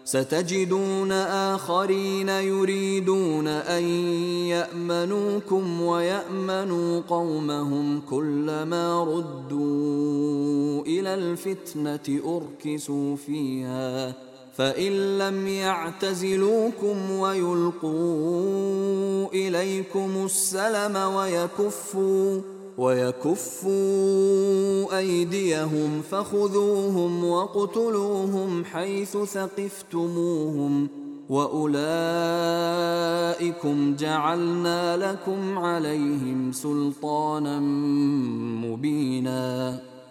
ستجدون آخرين يريدون أن يأمنوكم ويأمنوا قومهم كلما ردوا إلى الفتنة أركسوا فيها فإن لم يعتزلوكم ويلقوا إليكم السلم ويكفوا أيديهم فخذوهم واقتلوهم حيث ثقفتموهم وأولئكم جعلنا لكم عليهم سلطانا مبينا.